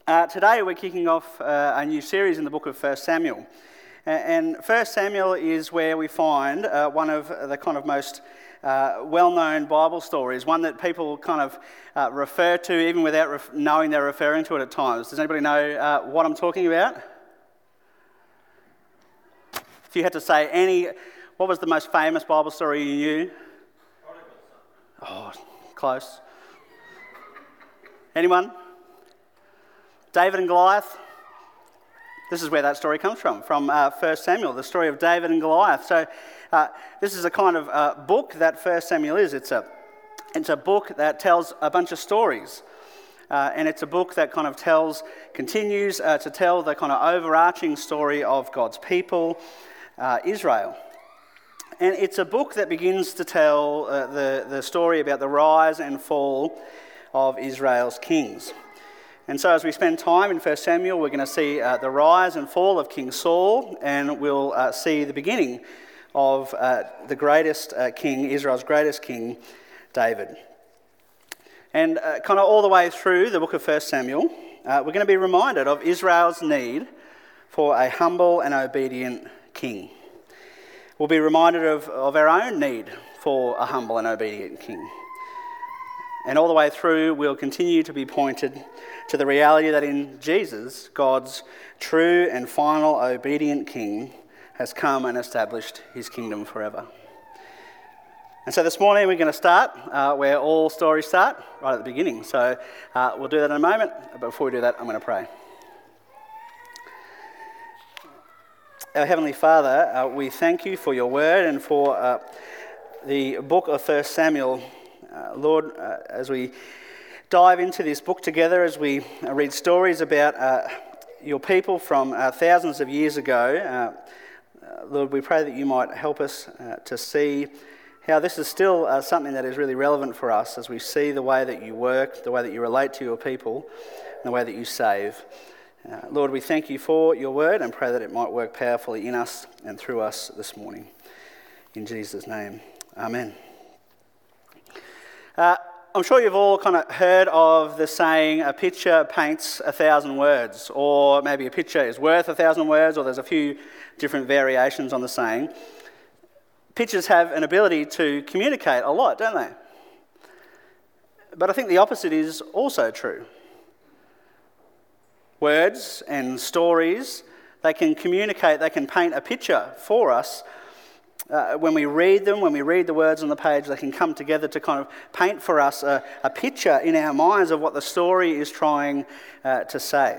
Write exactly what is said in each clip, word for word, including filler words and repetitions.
Uh, today we're kicking off uh, a new series in the book of First Samuel. And First Samuel is where we find uh, one of the kind of most uh, well-known Bible stories, one that people kind of uh, refer to even without ref- knowing they're referring to it at times. Does anybody know uh, what I'm talking about? If you had to say any, what was the most famous Bible story you knew? Oh, close. Anyone? David and Goliath? This is where that story comes from, from uh, First Samuel, the story of David and Goliath. So uh, this is a kind of uh, book that First Samuel is. It's a, it's a book that tells a bunch of stories. Uh, and it's a book that kind of tells, continues uh, to tell the kind of overarching story of God's people, uh, Israel. And it's a book that begins to tell uh, the, the story about the rise and fall of Israel's kings. And so as we spend time in First Samuel, we're going to see uh, the rise and fall of King Saul, and we'll uh, see the beginning of uh, the greatest uh, king, Israel's greatest king, David. And uh, kind of all the way through the book of First Samuel, uh, we're going to be reminded of Israel's need for a humble and obedient king. We'll be reminded of, of our own need for a humble and obedient king. And all the way through, we'll continue to be pointed to the reality that in Jesus, God's true and final obedient King has come and established his kingdom forever. And so this morning we're going to start uh, where all stories start, right at the beginning. So uh, we'll do that in a moment, but before we do that, I'm going to pray. Our Heavenly Father, uh, we thank you for your word and for uh, the book of First Samuel. Uh, Lord, uh, as we dive into this book together, as we uh, read stories about uh, your people from uh, thousands of years ago, uh, uh, Lord, we pray that you might help us uh, to see how this is still uh, something that is really relevant for us as we see the way that you work, the way that you relate to your people, and the way that you save. Uh, Lord, we thank you for your word and pray that it might work powerfully in us and through us this morning. In Jesus' name, amen. Uh, I'm sure you've all kind of heard of the saying, a picture paints a thousand words, or maybe a picture is worth a thousand words, or there's a few different variations on the saying. Pictures have an ability to communicate a lot, don't they? But I think the opposite is also true. Words and stories, they can communicate, they can paint a picture for us. Uh, when we read them, when we read the words on the page, they can come together to kind of paint for us a, a picture in our minds of what the story is trying uh, to say.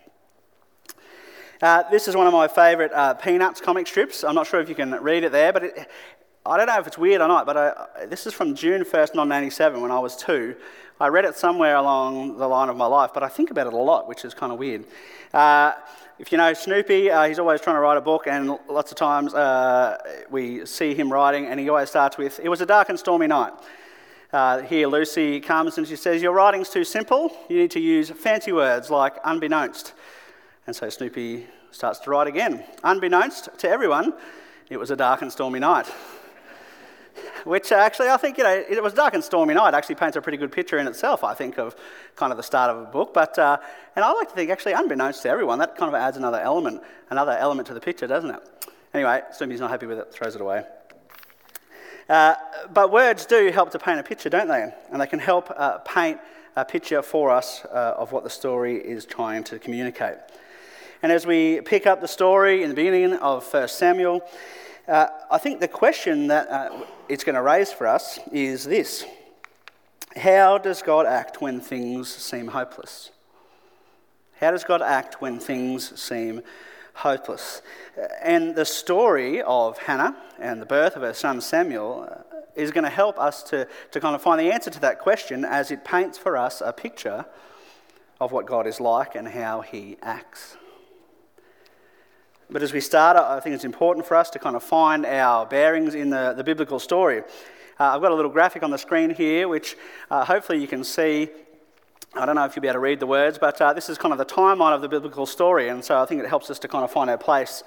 Uh, this is one of my favourite uh, Peanuts comic strips. I'm not sure if you can read it there, but it, I don't know if it's weird or not, but I, this is from June first, nineteen eighty-seven, when I was two. I read it somewhere along the line of my life, but I think about it a lot, which is kind of weird. Uh, If you know Snoopy, uh, he's always trying to write a book, and lots of times uh, we see him writing, and he always starts with, "It was a dark and stormy night." Uh, here Lucy comes and she says, "Your writing's too simple. You need to use fancy words like unbeknownst." And so Snoopy starts to write again. "Unbeknownst to everyone, it was a dark and stormy night." Which actually, I think, you know, it was dark and stormy night actually paints a pretty good picture in itself, I think, of kind of the start of a book. But, uh, and I like to think, actually, unbeknownst to everyone, that kind of adds another element, another element to the picture, doesn't it? Anyway, Snoopy's not happy with it, throws it away. Uh, but words do help to paint a picture, don't they? And they can help uh, paint a picture for us uh, of what the story is trying to communicate. And as we pick up the story in the beginning of First Samuel, Uh, I think the question that uh, it's going to raise for us is this: how does God act when things seem hopeless? How does God act when things seem hopeless? And the story of Hannah and the birth of her son Samuel is going to help us to, to kind of find the answer to that question as it paints for us a picture of what God is like and how he acts. But as we start, I think it's important for us to kind of find our bearings in the, the biblical story. Uh, I've got a little graphic on the screen here, which uh, hopefully you can see. I don't know if you'll be able to read the words, but uh, this is kind of the timeline of the biblical story, and so I think it helps us to kind of find our place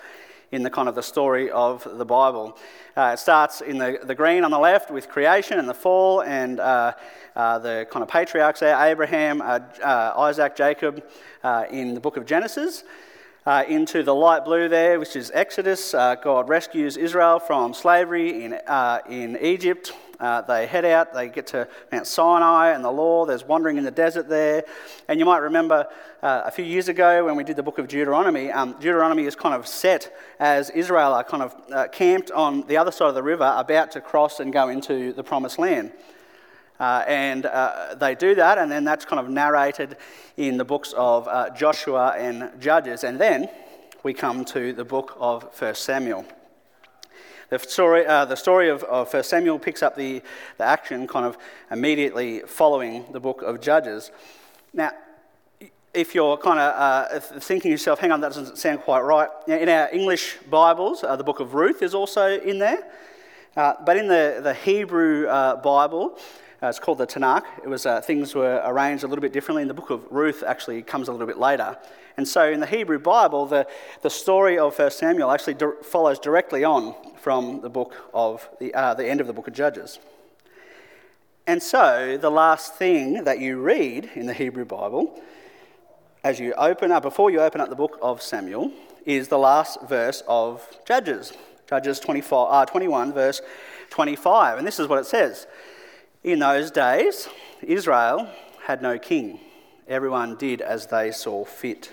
in the kind of the story of the Bible. Uh, it starts in the, the green on the left with creation and the fall and uh, uh, the kind of patriarchs there, Abraham, uh, uh, Isaac, Jacob, uh, in the book of Genesis. Uh, into the light blue there, which is Exodus. Uh, God rescues Israel from slavery in uh, in Egypt. Uh, they head out, they get to Mount Sinai and the law. There's wandering in the desert there. And you might remember uh, a few years ago when we did the book of Deuteronomy, um, Deuteronomy is kind of set as Israel are kind of uh, camped on the other side of the river, about to cross and go into the promised land. Uh, and uh, they do that, and then that's kind of narrated in the books of uh, Joshua and Judges. And then we come to the book of First Samuel. The story, uh, the story of, of First Samuel picks up the, the action kind of immediately following the book of Judges. Now, if you're kind of uh, thinking to yourself, hang on, that doesn't sound quite right. In our English Bibles, uh, the book of Ruth is also in there. Uh, but in the, the Hebrew uh, Bible, Uh, it's called the Tanakh. It was uh, things were arranged a little bit differently. And the book of Ruth actually comes a little bit later. And so in the Hebrew Bible, the, the story of First Samuel actually di- follows directly on from the book of the uh, the end of the book of Judges. And so the last thing that you read in the Hebrew Bible, as you open up, before you open up the book of Samuel, is the last verse of Judges. Judges twenty-five, uh, twenty-one, verse twenty-five. And this is what it says. In those days, Israel had no king. Everyone did as they saw fit.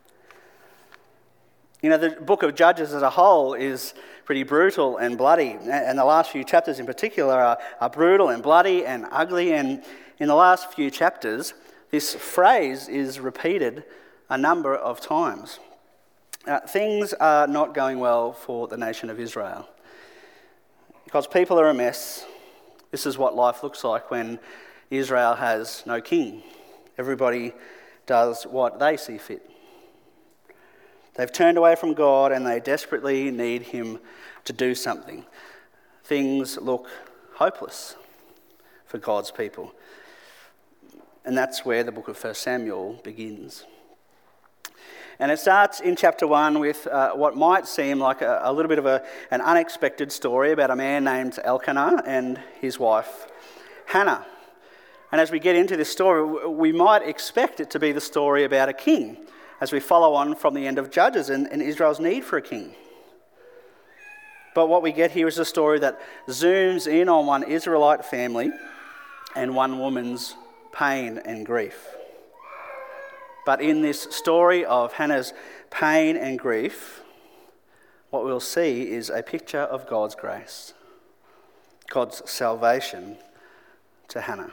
You know, the book of Judges as a whole is pretty brutal and bloody. And the last few chapters in particular are, are brutal and bloody and ugly. And in the last few chapters, this phrase is repeated a number of times. Uh, things are not going well for the nation of Israel. Because people are a mess. This is what life looks like when Israel has no king. Everybody does what they see fit. They've turned away from God and they desperately need him to do something. Things look hopeless for God's people. And that's where the book of First Samuel begins. And it starts in chapter one with uh, what might seem like a, a little bit of a, an unexpected story about a man named Elkanah and his wife Hannah. And as we get into this story, we might expect it to be the story about a king as we follow on from the end of Judges and, and Israel's need for a king. But what we get here is a story that zooms in on one Israelite family and one woman's pain and grief. But in this story of Hannah's pain and grief, what we'll see is a picture of God's grace, God's salvation to Hannah.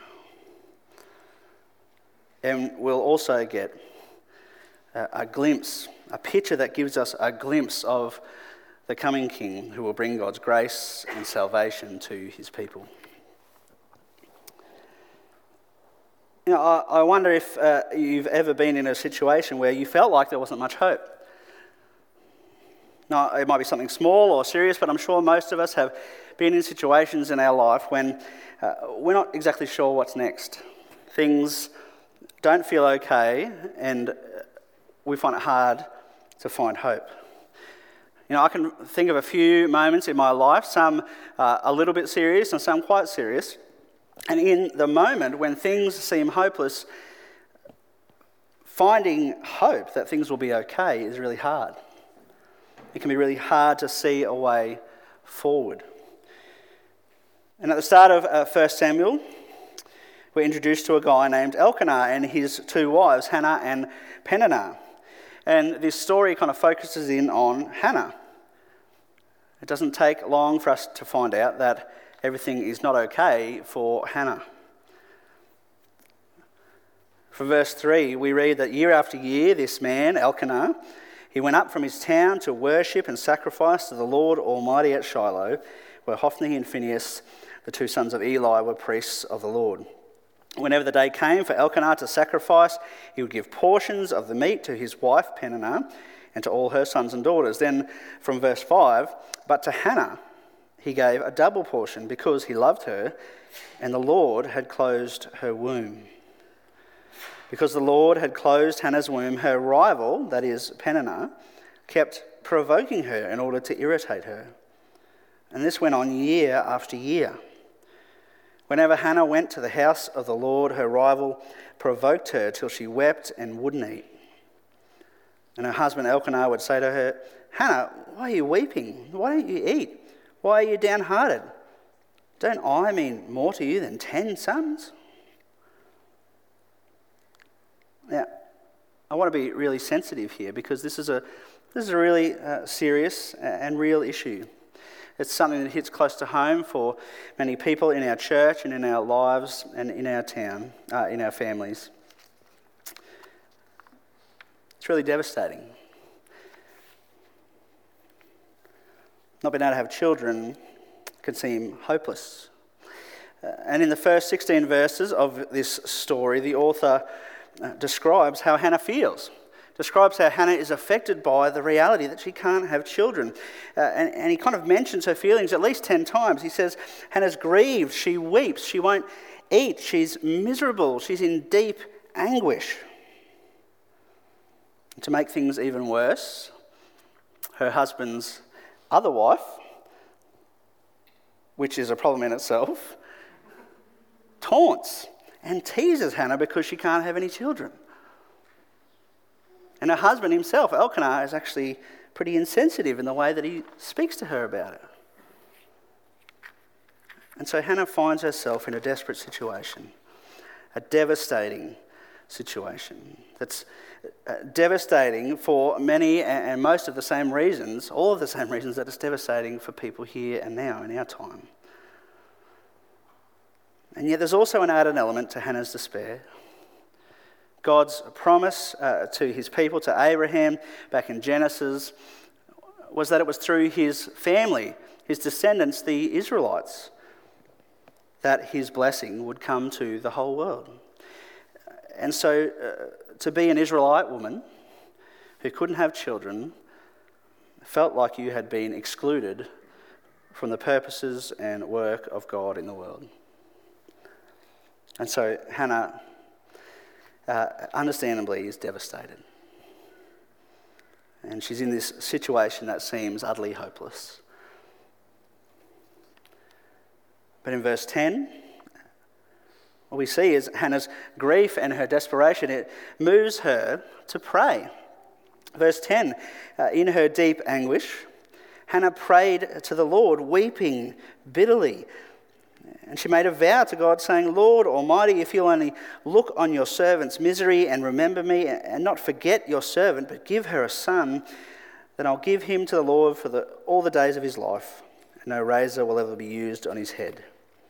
And we'll also get a, a glimpse, a picture that gives us a glimpse of the coming King who will bring God's grace and salvation to his people. You know, I, I wonder if uh, you've ever been in a situation where you felt like there wasn't much hope. Now, it might be something small or serious, but I'm sure most of us have been in situations in our life when uh, we're not exactly sure what's next. Things don't feel okay, and we find it hard to find hope. You know, I can think of a few moments in my life, some uh, a little bit serious and some quite serious. And in the moment when things seem hopeless, finding hope that things will be okay is really hard. It can be really hard to see a way forward. And at the start of uh, First Samuel, we're introduced to a guy named Elkanah and his two wives, Hannah and Peninnah. And this story kind of focuses in on Hannah. It doesn't take long for us to find out that everything is not okay for Hannah. From verse three, we read that year after year, this man, Elkanah, he went up from his town to worship and sacrifice to the Lord Almighty at Shiloh, where Hophni and Phinehas, the two sons of Eli, were priests of the Lord. Whenever the day came for Elkanah to sacrifice, he would give portions of the meat to his wife Peninnah and to all her sons and daughters. Then from verse five, but to Hannah he gave a double portion because he loved her, and the Lord had closed her womb. Because the Lord had closed Hannah's womb, her rival, that is Peninnah, kept provoking her in order to irritate her. And this went on year after year. Whenever Hannah went to the house of the Lord, her rival provoked her till she wept and wouldn't eat. And her husband Elkanah would say to her, "Hannah, why are you weeping? Why don't you eat? Why are you downhearted? Don't I mean more to you than ten sons?" Now, I want to be really sensitive here because this is a this is a really uh, serious and real issue. It's something that hits close to home for many people in our church and in our lives and in our town, uh, in our families. It's really devastating. Not being able to have children can seem hopeless. Uh, and in the first sixteen verses of this story, the author uh, describes how Hannah feels. Describes how Hannah is affected by the reality that she can't have children. Uh, and, and he kind of mentions her feelings at least ten times. He says, Hannah's grieved, she weeps, she won't eat, she's miserable, she's in deep anguish. To make things even worse, her husband's other wife, which is a problem in itself, taunts and teases Hannah because she can't have any children. And her husband himself, Elkanah, is actually pretty insensitive in the way that he speaks to her about it. And so Hannah finds herself in a desperate situation, a devastating situation that's uh, devastating for many and most of the same reasons, all of the same reasons that it's devastating for people here and now in our time. And yet there's also an added element to Hannah's despair. God's promise uh, to his people, to Abraham, back in Genesis, was that it was through his family, his descendants, the Israelites, that his blessing would come to the whole world. And so uh, to be an Israelite woman who couldn't have children felt like you had been excluded from the purposes and work of God in the world. And so Hannah Uh, understandably is devastated. And she's in this situation that seems utterly hopeless. But in verse ten, what we see is Hannah's grief and her desperation. It moves her to pray. Verse ten, uh, in her deep anguish, Hannah prayed to the Lord, weeping bitterly. And she made a vow to God, saying, "Lord Almighty, if you'll only look on your servant's misery and remember me, and not forget your servant, but give her a son, then I'll give him to the Lord for the, all the days of his life, and no razor will ever be used on his head."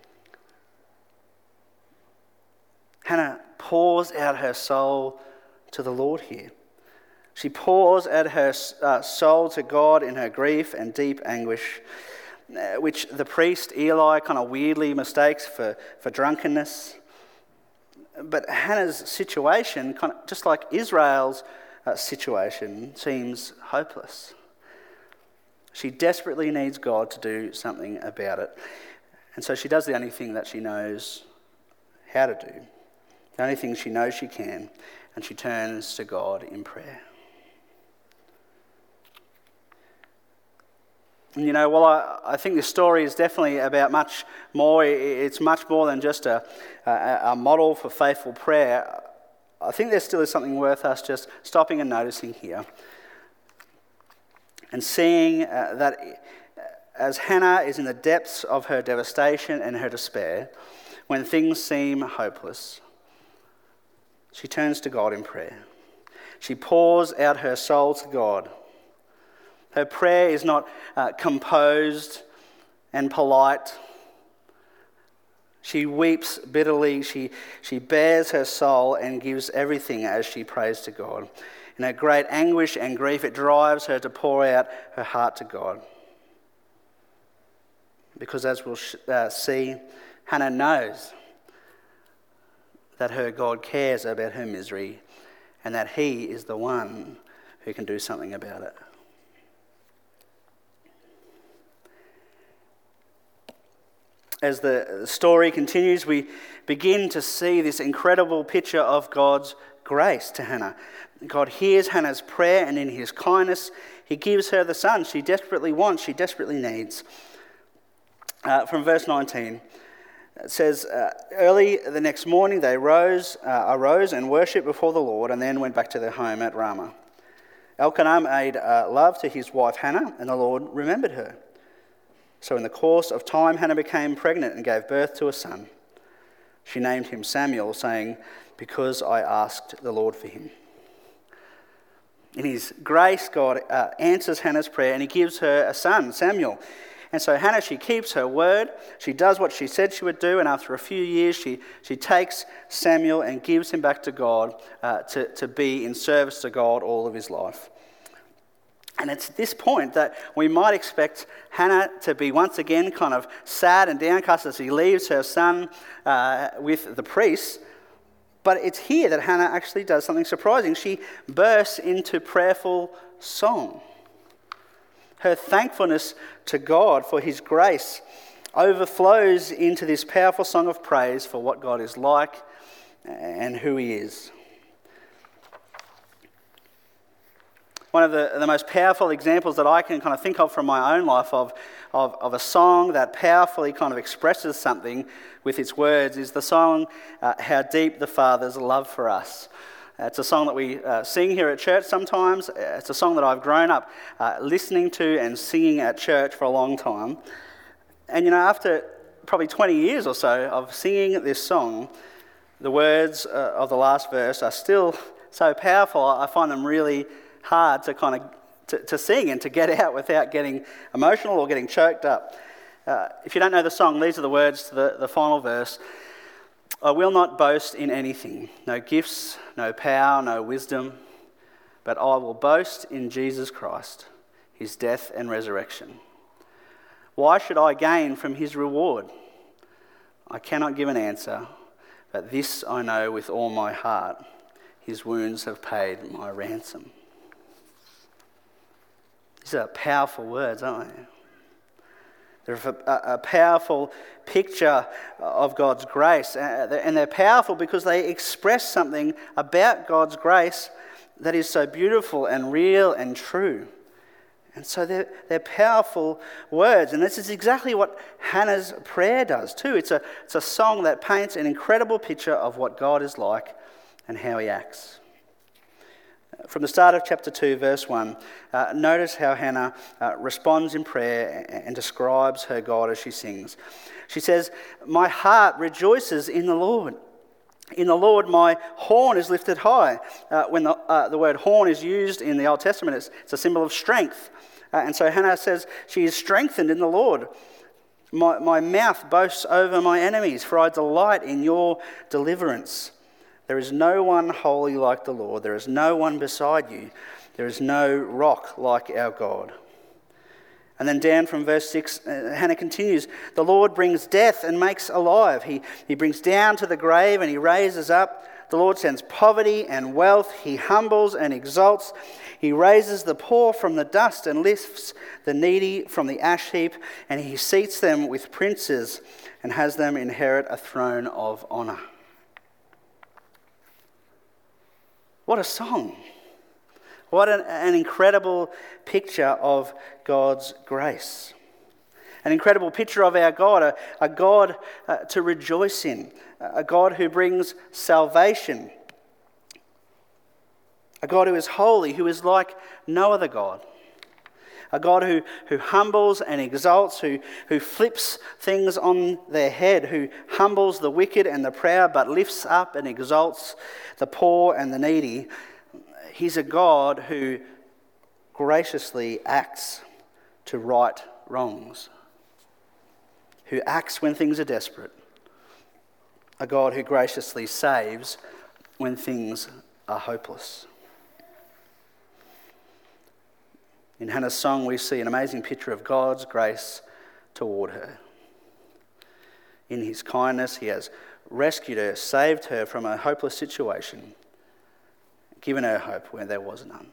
Hannah pours out her soul to the Lord here. She pours out her uh, soul to God in her grief and deep anguish, which the priest Eli kind of weirdly mistakes for, for drunkenness. But Hannah's situation, kind of just like Israel's uh, situation, seems hopeless. She desperately needs God to do something about it. And so she does the only thing that she knows how to do, the only thing she knows she can, and she turns to God in prayer. And you know, well, I, I think this story is definitely about much more. It's much more than just a, a, a model for faithful prayer. I think there still is something worth us just stopping and noticing here. And seeing uh, that as Hannah is in the depths of her devastation and her despair, when things seem hopeless, she turns to God in prayer. She pours out her soul to God. Her prayer is not uh, composed and polite. She weeps bitterly. She, she bears her soul and gives everything as she prays to God. In her great anguish and grief, it drives her to pour out her heart to God. Because as we'll uh, see, Hannah knows that her God cares about her misery and that he is the one who can do something about it. As the story continues, we begin to see this incredible picture of God's grace to Hannah. God hears Hannah's prayer, and in his kindness, he gives her the son she desperately wants, she desperately needs. Uh, from verse nineteen, it says, uh, early the next morning they rose, uh, arose and worshipped before the Lord, and then went back to their home at Ramah. Elkanah made uh, love to his wife Hannah, and the Lord remembered her. So in the course of time, Hannah became pregnant and gave birth to a son. She named him Samuel, saying, "Because I asked the Lord for him." In his grace, God uh, answers Hannah's prayer, and he gives her a son, Samuel. And so Hannah, she keeps her word. She does what she said she would do, and after a few years, she, she takes Samuel and gives him back to God uh, to, to be in service to God all of his life. And it's at this point that we might expect Hannah to be once again kind of sad and downcast as she leaves her son uh, with the priests. But it's here that Hannah actually does something surprising. She bursts into prayerful song. Her thankfulness to God for his grace overflows into this powerful song of praise for what God is like and who he is. One of the, the most powerful examples that I can kind of think of from my own life of, of, of a song that powerfully kind of expresses something with its words is the song, uh, How Deep the Father's Love for Us. Uh, it's a song that we uh, sing here at church sometimes. It's a song that I've grown up uh, listening to and singing at church for a long time. And you know, after probably twenty years or so of singing this song, the words uh, of the last verse are still so powerful. I find them really hard to kind of to, to sing and to get out without getting emotional or getting choked up. Uh, if you don't know the song, these are the words to the, the final verse. I will not boast in anything, no gifts, no power, no wisdom, but I will boast in Jesus Christ, his death and resurrection. Why should I gain from his reward? I cannot give an answer, but this I know with all my heart, his wounds have paid my ransom. These are powerful words, aren't they? They're a, a powerful picture of God's grace. And they're powerful because they express something about God's grace that is so beautiful and real and true. And so they're, they're powerful words. And this is exactly what Hannah's prayer does too. It's a, it's a song that paints an incredible picture of what God is like and how he acts. From the start of chapter two, verse one, uh, notice how Hannah uh, responds in prayer and, and describes her God as she sings. She says, "My heart rejoices in the Lord. In the Lord my horn is lifted high." Uh, when the, uh, the word horn is used in the Old Testament, it's, it's a symbol of strength. Uh, and so Hannah says she is strengthened in the Lord. My, my mouth boasts over my enemies, for I delight in your deliverance. There is no one holy like the Lord. There is no one beside you. There is no rock like our God. And then down from verse six, uh, Hannah continues, "The Lord brings death and makes alive. He, he brings down to the grave and he raises up. The Lord sends poverty and wealth. He humbles and exalts. He raises the poor from the dust and lifts the needy from the ash heap. And he seats them with princes and has them inherit a throne of honour." What a song. What an, an incredible picture of God's grace. An incredible picture of our God, a, a God uh, to rejoice in, a God who brings salvation, a God who is holy, who is like no other God, a God who, who humbles and exalts, who, who flips things on their head, who humbles the wicked and the proud, but lifts up and exalts the poor and the needy. He's a God who graciously acts to right wrongs, who acts when things are desperate, a God who graciously saves when things are hopeless. In Hannah's song, we see an amazing picture of God's grace toward her. In his kindness, he has rescued her, saved her from a hopeless situation, given her hope where there was none.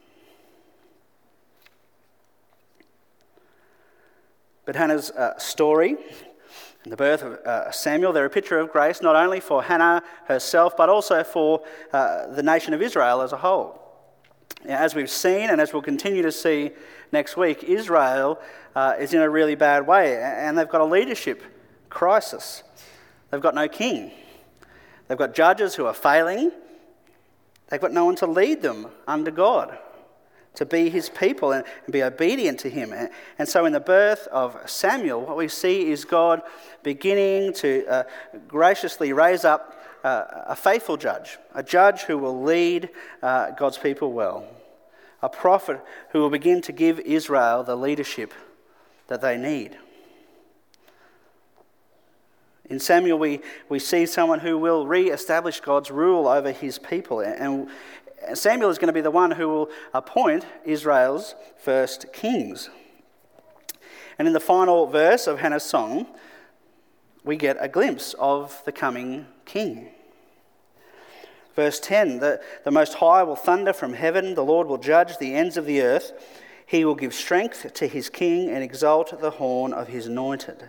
But Hannah's uh, story And the birth of uh, Samuel, they're a picture of grace not only for Hannah herself, but also for uh, the nation of Israel as a whole. Now, as we've seen, and as we'll continue to see next week, Israel uh, is in a really bad way, and they've got a leadership crisis. They've got no king. They've got judges who are failing. They've got no one to lead them under God, to be his people and, and be obedient to him. And, and so in the birth of Samuel, what we see is God beginning to uh, graciously raise up uh, a faithful judge, a judge who will lead uh, God's people well, a prophet who will begin to give Israel the leadership that they need. In Samuel, we, we see someone who will re-establish God's rule over his people. And Samuel is going to be the one who will appoint Israel's first kings. And in the final verse of Hannah's song, we get a glimpse of the coming king. Verse ten, the, the Most High will thunder from heaven, the Lord will judge the ends of the earth. He will give strength to his king and exalt the horn of his anointed.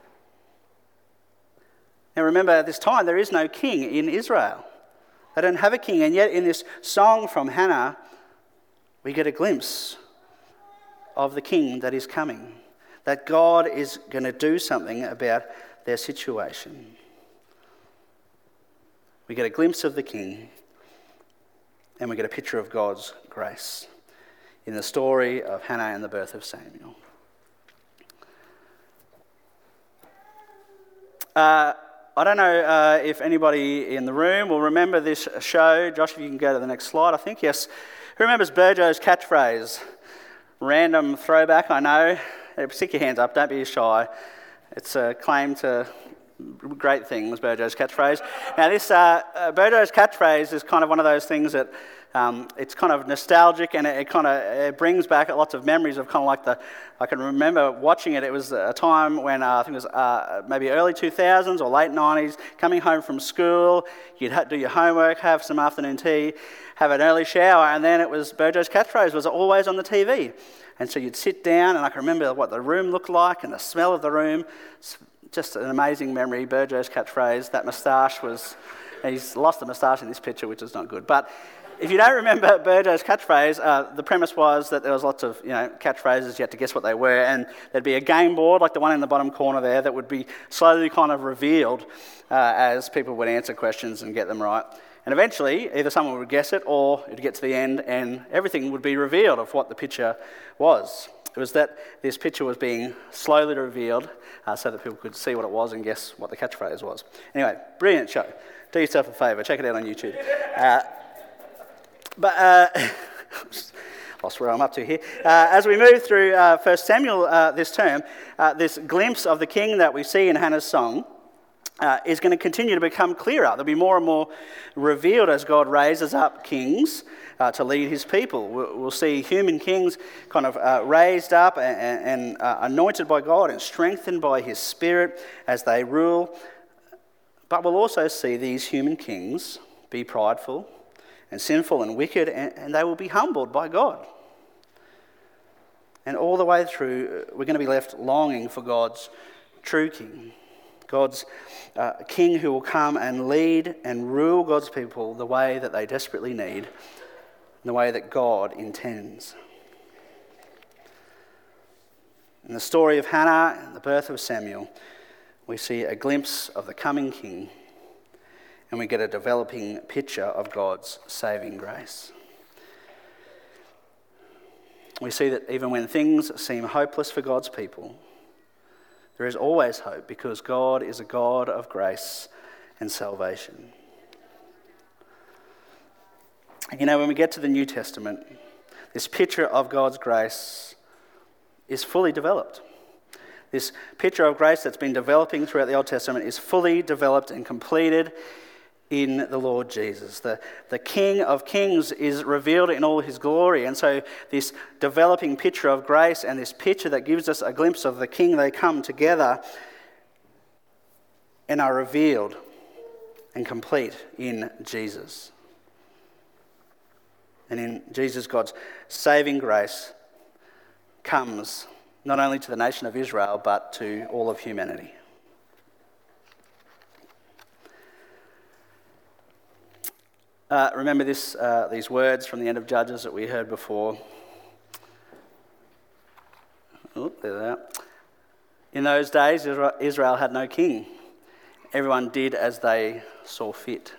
Now remember, at this time, there is no king in Israel. They don't have a king, and yet in this song from Hannah, we get a glimpse of the king that is coming, that God is going to do something about their situation. We get a glimpse of the king, and we get a picture of God's grace in the story of Hannah and the birth of Samuel. Uh, I don't know uh, if anybody in the room will remember this show. Josh, if you can go to the next slide, I think, yes. Who remembers Burjo's catchphrase? Random throwback, I know. Stick your hands up, don't be shy. It's a claim to great things, Burjo's catchphrase. Now, this uh, uh, Burjo's catchphrase is kind of one of those things that um, it's kind of nostalgic, and it, it kind of it brings back lots of memories of kind of like the. I can remember watching it. It was a time when uh, I think it was uh, maybe early two thousands or late nineties. Coming home from school, you'd ha- do your homework, have some afternoon tea, have an early shower, and then it was Burjo's catchphrase was always on the T V. And so you'd sit down, and I can remember what the room looked like and the smell of the room. Just an amazing memory. Burjo's catchphrase, that moustache was, he's lost the moustache in this picture, which is not good. But if you don't remember Burjo's catchphrase, uh, the premise was that there was lots of you know catchphrases, you had to guess what they were, and there'd be a game board, like the one in the bottom corner there, that would be slowly kind of revealed uh, as people would answer questions and get them right. And eventually, either someone would guess it, or it'd get to the end, and everything would be revealed of what the picture was. It was that this picture was being slowly revealed uh, so that people could see what it was and guess what the catchphrase was. Anyway, brilliant show. Do yourself a favour, check it out on YouTube. Uh, but, uh, lost where I'm up to here. Uh, as we move through uh, First Samuel uh, this term, uh, this glimpse of the king that we see in Hannah's song uh, is going to continue to become clearer. There'll be more and more revealed as God raises up kings Uh, to lead his people. We'll, we'll see human kings kind of uh, raised up and, and uh, anointed by God and strengthened by his Spirit as they rule. But we'll also see these human kings be prideful and sinful and wicked, and, and they will be humbled by God. And all the way through, we're going to be left longing for God's true king. God's uh, king who will come and lead and rule God's people the way that they desperately need, in the way that God intends. In the story of Hannah and the birth of Samuel, we see a glimpse of the coming king, and we get a developing picture of God's saving grace. We see that even when things seem hopeless for God's people, there is always hope, because God is a God of grace and salvation. You know, when we get to the New Testament, this picture of God's grace is fully developed. This picture of grace that's been developing throughout the Old Testament is fully developed and completed in the Lord Jesus. The, the King of Kings is revealed in all his glory. And so this developing picture of grace and this picture that gives us a glimpse of the King, they come together and are revealed and complete in Jesus. And in Jesus, God's saving grace comes not only to the nation of Israel, but to all of humanity. Uh, remember this, uh, these words from the end of Judges that we heard before. Oh, there they are. In those days, Israel had no king. Everyone did as they saw fit.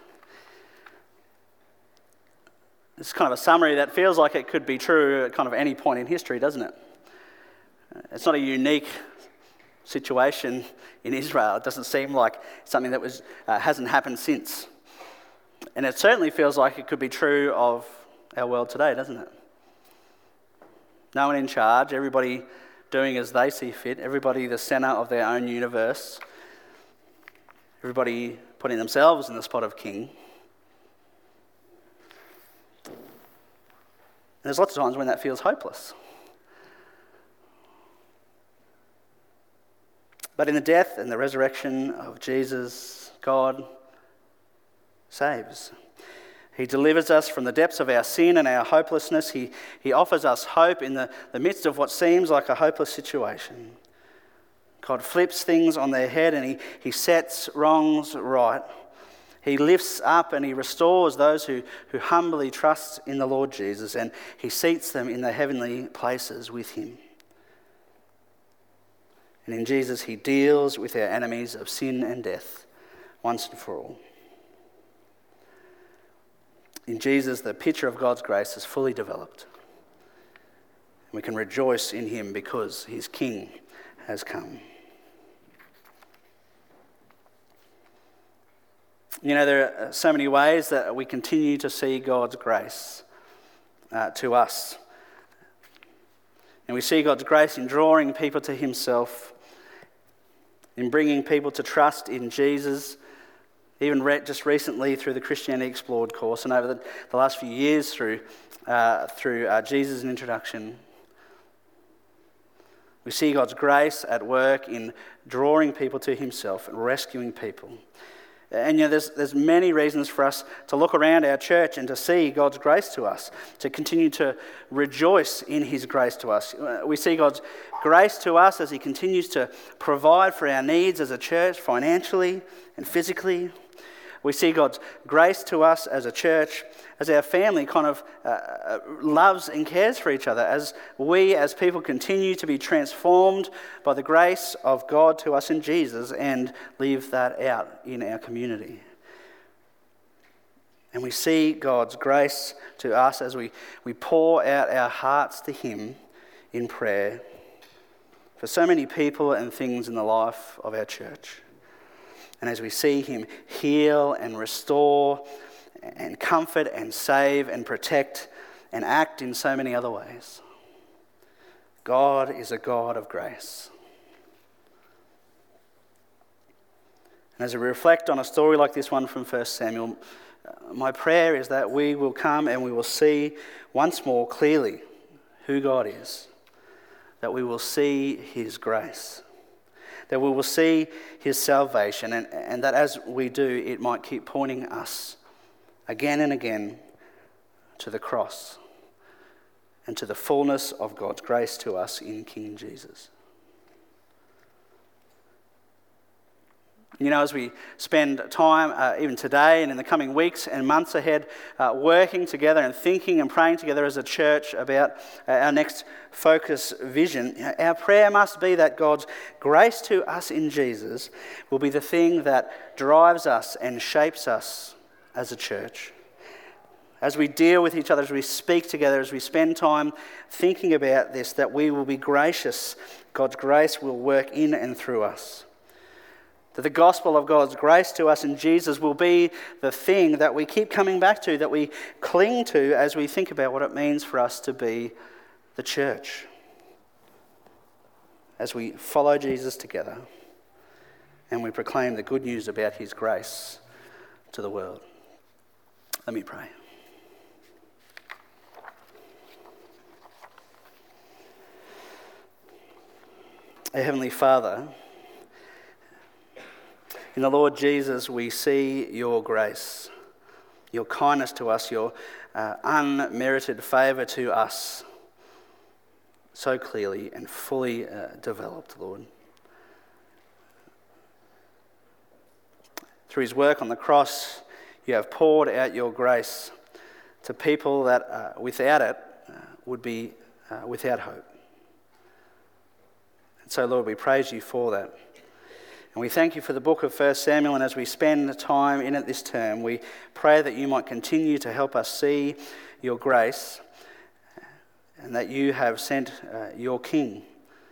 It's kind of a summary that feels like it could be true at kind of any point in history, doesn't it? It's not a unique situation in Israel. It doesn't seem like something that was uh, hasn't happened since. And it certainly feels like it could be true of our world today, doesn't it? No one in charge, everybody doing as they see fit, everybody the centre of their own universe, everybody putting themselves in the spot of king. And there's lots of times when that feels hopeless. But in the death and the resurrection of Jesus, God saves. He delivers us from the depths of our sin and our hopelessness. He, he offers us hope in the, the midst of what seems like a hopeless situation. God flips things on their head and he, he sets wrongs right. He lifts up and he restores those who, who humbly trust in the Lord Jesus, and he seats them in the heavenly places with him. And in Jesus he deals with our enemies of sin and death once and for all. In Jesus, the picture of God's grace is fully developed. We can rejoice in him because his King has come. You know, there are so many ways that we continue to see God's grace uh, to us. And we see God's grace in drawing people to himself, in bringing people to trust in Jesus, even re- just recently through the Christianity Explored course, and over the, the last few years through uh, through uh, Jesus' introduction. We see God's grace at work in drawing people to himself and rescuing people. And you know, there's there's many reasons for us to look around our church and to see God's grace to us, to continue to rejoice in his grace to us. We see God's grace to us as he continues to provide for our needs as a church, financially and physically. We see God's grace to us as a church, as our family kind of uh, loves and cares for each other, as we as people continue to be transformed by the grace of God to us in Jesus and live that out in our community. And we see God's grace to us as we, we pour out our hearts to him in prayer for so many people and things in the life of our church. And as we see him heal and restore and comfort and save and protect and act in so many other ways. God is a God of grace. And as we reflect on a story like this one from First Samuel, my prayer is that we will come and we will see once more clearly who God is, that we will see his grace, that we will see his salvation, and, and that as we do, it might keep pointing us again and again to the cross and to the fullness of God's grace to us in King Jesus. You know, as we spend time, uh, even today and in the coming weeks and months ahead, uh, working together and thinking and praying together as a church about uh, our next focus vision, our prayer must be that God's grace to us in Jesus will be the thing that drives us and shapes us as a church. As we deal with each other, as we speak together, as we spend time thinking about this, that we will be gracious. God's grace will work in and through us. That the gospel of God's grace to us in Jesus will be the thing that we keep coming back to, that we cling to as we think about what it means for us to be the church. As we follow Jesus together and we proclaim the good news about his grace to the world. Let me pray. Our Heavenly Father, in the Lord Jesus, we see your grace, your kindness to us, your uh, unmerited favour to us so clearly and fully uh, developed, Lord. Through his work on the cross, you have poured out your grace to people that uh, without it uh, would be uh, without hope. And so, Lord, we praise you for that. And we thank you for the book of First Samuel, and as we spend time in it this term, we pray that you might continue to help us see your grace and that you have sent uh, your King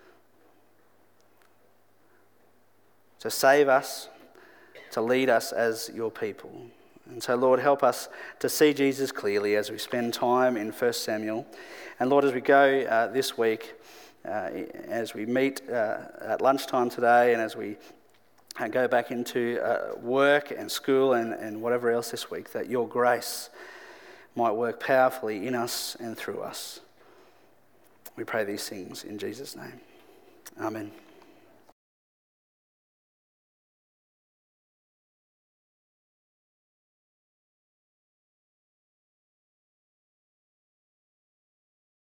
to save us, to lead us as your people. And so, Lord, help us to see Jesus clearly as we spend time in First Samuel. And Lord, as we go uh, this week, uh, as we meet uh, at lunchtime today, and as we uh, go back into uh, work and school and, and whatever else this week, that your grace might work powerfully in us and through us. We pray these things in Jesus' name. Amen.